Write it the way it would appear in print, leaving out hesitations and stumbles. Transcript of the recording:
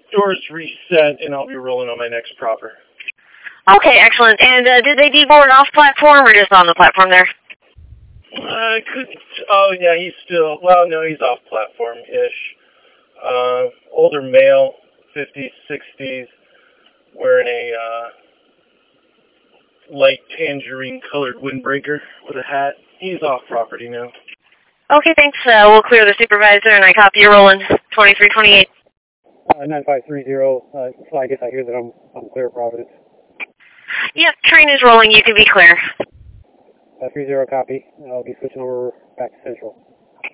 Doors reset, and I'll be rolling on my next proper. Okay, excellent. And did they deboard off platform or just on the platform there? I could. Oh yeah, he's still. Well, no, he's off platform-ish. Older male, 50s, 60s, wearing a light tangerine-colored windbreaker with a hat. He's off property now. Okay, thanks. We'll clear the supervisor, and I copy you rolling 2328. 9530. So I guess I hear that I'm clear of Providence. Yep, train is rolling. You can be clear. 30 copy. I'll be switching over back to Central.